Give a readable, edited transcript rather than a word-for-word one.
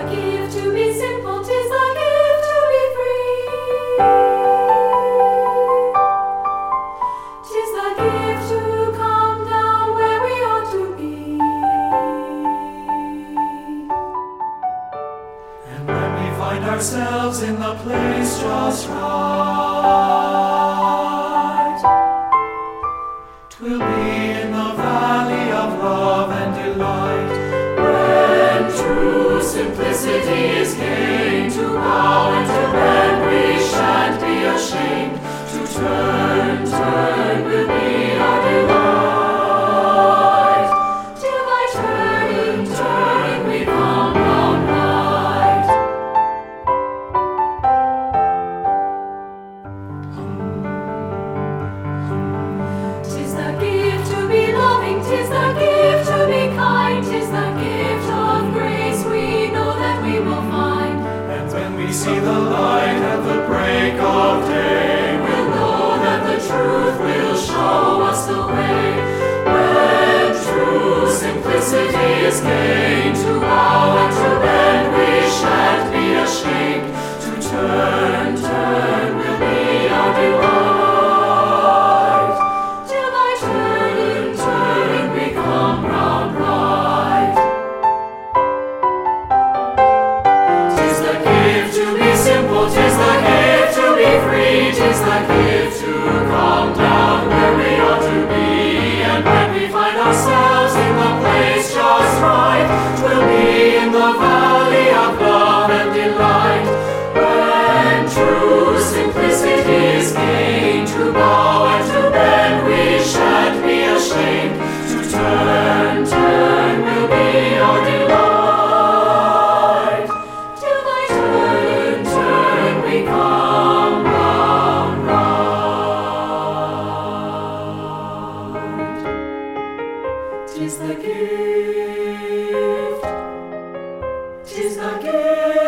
gift to be simple, 'tis the gift to be free. 'Tis the gift to come down where we ought to be. And when we find ourselves in the place just right, 'twill be in the valley of love and delight, when true simplicity is gained, to bow and to bend we shan't be ashamed, to turn will be our delight, till by turning we come round right. 'Tis the gift to be loving, 'tis the gift to be kind, 'tis the gift of grace we know that we will find. And when we see the light at the break of day, We'll know that the truth will show us the way. when true simplicity is gained, to bow and to bend we shan't be ashamed, to turn will be our delight, Till by turning we come round right. 'Tis the gift to be simple, 'tis the gift to be free, 'tis the gift to come down where we ought to be. And when we find ourselves in the place just right, 'twill be in the valley of love and delight, when true simplicity is gained, to bow and to bend we shan't be ashamed, to turn will be our delight, till by turn we come round right. 'Tis the gift, 'tis the gift.